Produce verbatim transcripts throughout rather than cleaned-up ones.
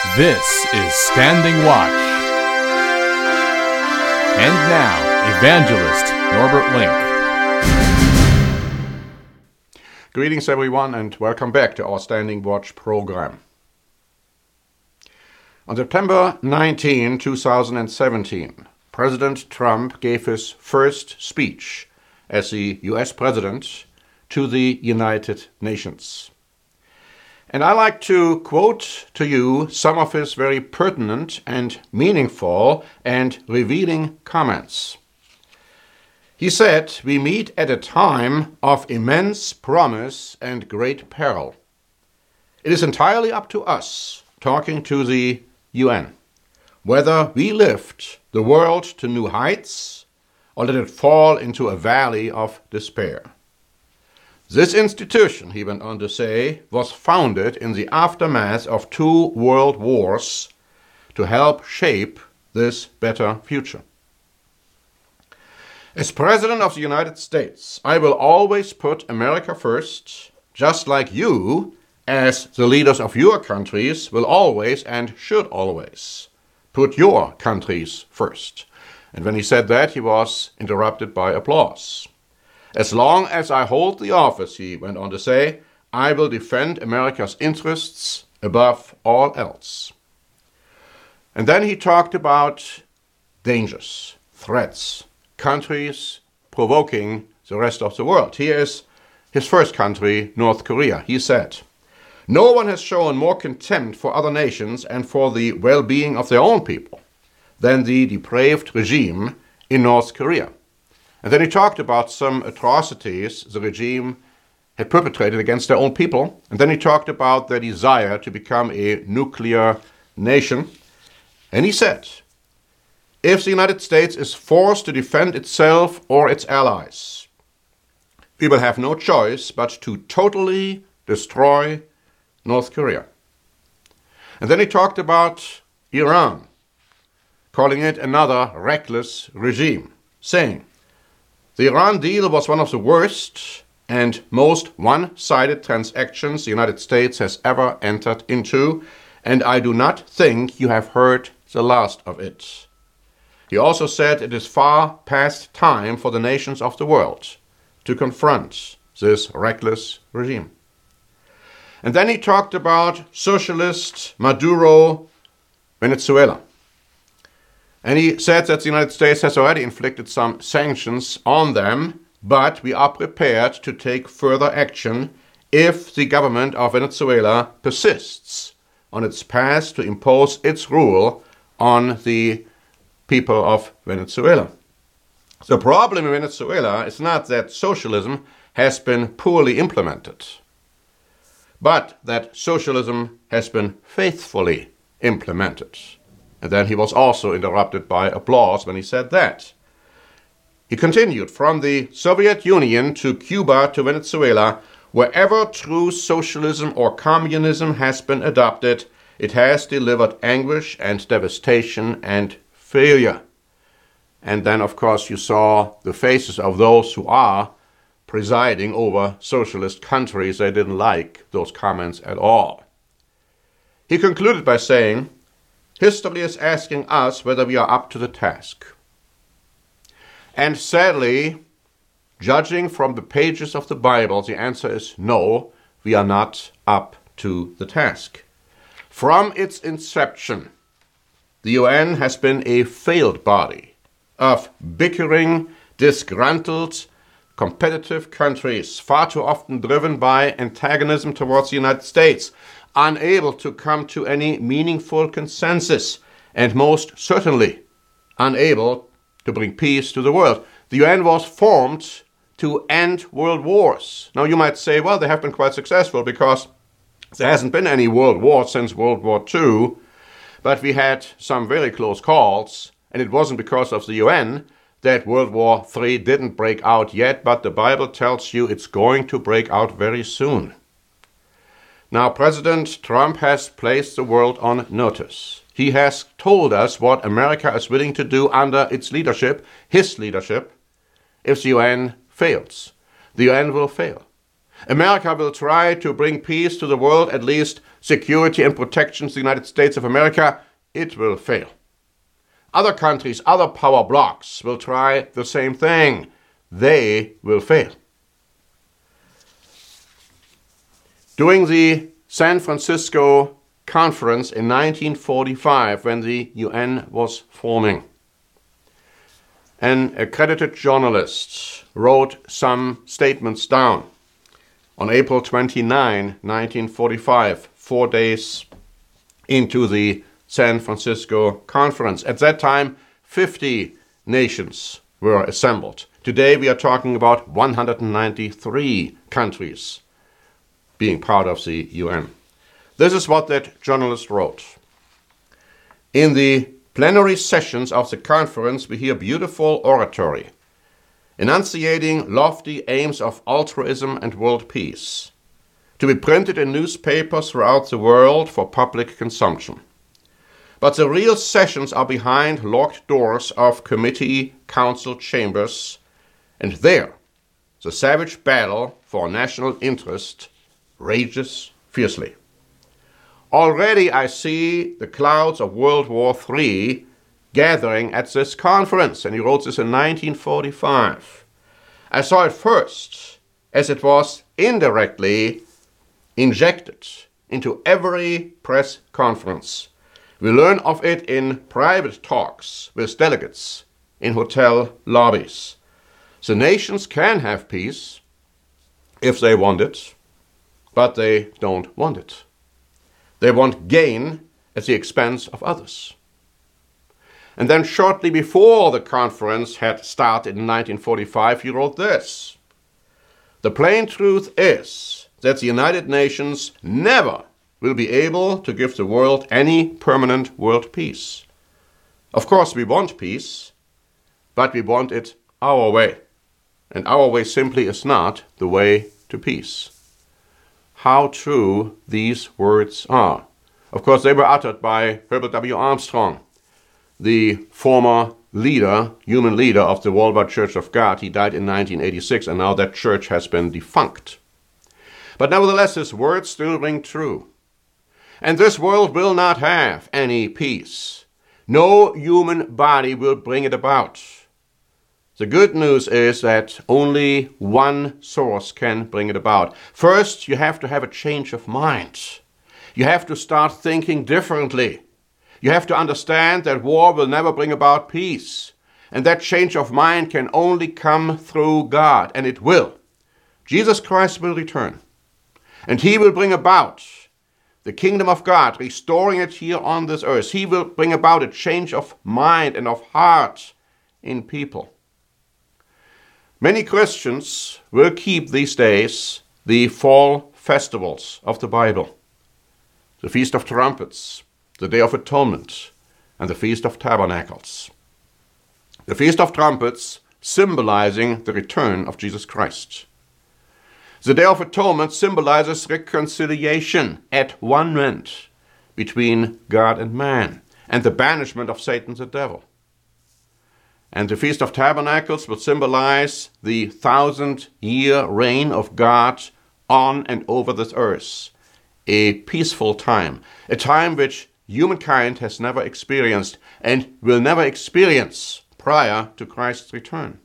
This is Standing Watch. And now, Evangelist Norbert Link. Greetings everyone and welcome back to our Standing Watch program. On September nineteenth, two thousand seventeen, President Trump gave his first speech as the U S President to the United Nations. And I like to quote to you some of his very pertinent and meaningful and revealing comments. He said, "We meet at a time of immense promise and great peril. It is entirely up to us, talking to the U N, whether we lift the world to new heights or let it fall into a valley of despair. This institution," he went on to say, "was founded in the aftermath of two world wars to help shape this better future. As President of the United States, I will always put America first, just like you, as the leaders of your countries, will always and should always put your countries first." And when he said that, he was interrupted by applause. "As long as I hold the office," he went on to say, "I will defend America's interests above all else." And then he talked about dangers, threats, countries provoking the rest of the world. Here is his first country, North Korea. He said, "No one has shown more contempt for other nations and for the well-being of their own people than the depraved regime in North Korea." And then he talked about some atrocities the regime had perpetrated against their own people. And then he talked about their desire to become a nuclear nation. And he said, "If the United States is forced to defend itself or its allies, we will have no choice but to totally destroy North Korea." And then he talked about Iran, calling it another reckless regime, saying, "The Iran deal was one of the worst and most one-sided transactions the United States has ever entered into, and I do not think you have heard the last of it." He also said it is far past time for the nations of the world to confront this reckless regime. And then he talked about socialist Maduro, Venezuela. And he said that the United States has already inflicted some sanctions on them, but we are prepared to take further action if the government of Venezuela persists on its path to impose its rule on the people of Venezuela. The problem in Venezuela is not that socialism has been poorly implemented, but that socialism has been faithfully implemented. And then he was also interrupted by applause when he said that. He continued, "From the Soviet Union to Cuba to Venezuela, wherever true socialism or communism has been adopted, it has delivered anguish and devastation and failure." And then, of course, you saw the faces of those who are presiding over socialist countries. They didn't like those comments at all. He concluded by saying, "History is asking us whether we are up to the task. And sadly, judging from the pages of the Bible, the answer is no, we are not up to the task. From its inception, the U N has been a failed body of bickering, disgruntled, competitive countries, far too often driven by antagonism towards the United States, unable to come to any meaningful consensus, and most certainly unable to bring peace to the world. The U N was formed to end world wars." Now you might say, well, they have been quite successful because there hasn't been any world war since World War Two, but we had some very close calls, and it wasn't because of the U N that World War Three didn't break out yet, but the Bible tells you it's going to break out very soon. Now, President Trump has placed the world on notice. He has told us what America is willing to do under its leadership, his leadership, if the U N fails. The U N will fail. America will try to bring peace to the world, at least security and protection to the United States of America. It will fail. Other countries, other power blocs will try the same thing. They will fail. During the San Francisco Conference in nineteen forty-five, when the U N was forming, an accredited journalist wrote some statements down on April twenty-ninth, nineteen forty-five, four days into the San Francisco Conference. At that time, fifty nations were assembled. Today we are talking about one hundred ninety-three countries being part of the U N. This is what that journalist wrote. In the plenary sessions of the conference, we hear beautiful oratory, enunciating lofty aims of altruism and world peace, to be printed in newspapers throughout the world for public consumption. But the real sessions are behind locked doors of committee council chambers, and there the savage battle for national interest rages fiercely. Already I see the clouds of World War Three gathering at this conference, and he wrote this in nineteen forty-five. I saw it first as it was indirectly injected into every press conference. We learn of it in private talks with delegates in hotel lobbies. The nations can have peace if they want it, but they don't want it. They want gain at the expense of others. And then shortly before the conference had started in nineteen forty-five, he wrote this: "The plain truth is that the United Nations never will be able to give the world any permanent world peace. Of course we want peace, but we want it our way. And our way simply is not the way to peace." How true these words are. Of course, they were uttered by Herbert W. Armstrong, the former leader, human leader of the Worldwide Church of God. He died in nineteen eighty-six, and now that church has been defunct. But nevertheless, his words still ring true. And this world will not have any peace. No human body will bring it about. The good news is that only one source can bring it about. First, you have to have a change of mind. You have to start thinking differently. You have to understand that war will never bring about peace. And that change of mind can only come through God, and it will. Jesus Christ will return, and he will bring about the kingdom of God, restoring it here on this earth. He will bring about a change of mind and of heart in people. Many Christians will keep these days the fall festivals of the Bible, the Feast of Trumpets, the Day of Atonement, and the Feast of Tabernacles. The Feast of Trumpets symbolizing the return of Jesus Christ. The Day of Atonement symbolizes reconciliation, at-one-ment between God and man, and the banishment of Satan the devil. And the Feast of Tabernacles will symbolize the thousand-year reign of God on and over this earth, a peaceful time, a time which humankind has never experienced and will never experience prior to Christ's return.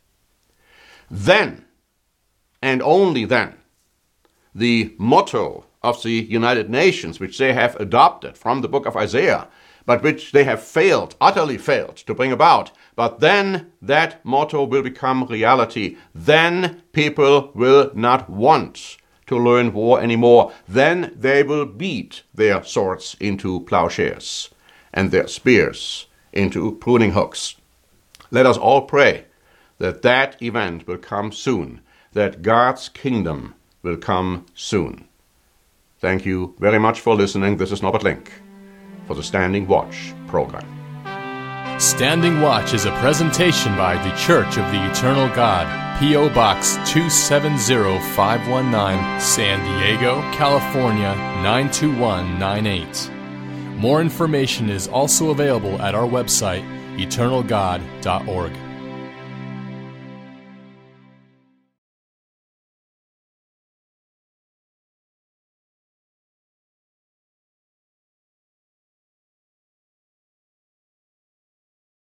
Then, and only then, the motto of the United Nations, which they have adopted from the book of Isaiah, but which they have failed, utterly failed to bring about, but then that motto will become reality. Then people will not want to learn war anymore. Then they will beat their swords into plowshares and their spears into pruning hooks. Let us all pray that that event will come soon, that God's kingdom will come soon. Thank you very much for listening. This is Norbert Link for the Standing Watch program. Standing Watch is a presentation by The Church of the Eternal God, P O Box two seven zero five one nine, San Diego, California nine two one nine eight. More information is also available at our website, eternal god dot org.